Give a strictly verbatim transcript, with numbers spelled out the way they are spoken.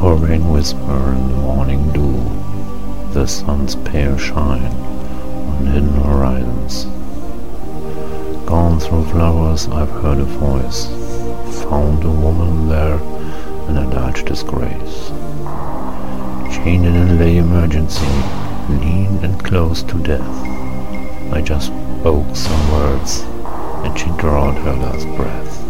hovering whisper in the morning dew, the sun's pale shine on hidden horizons. Gone through flowers, I've heard a voice, found a woman there in a large disgrace. Chained in a lay emergency, lean and close to death. I just spoke some words, and she drawed her last breath.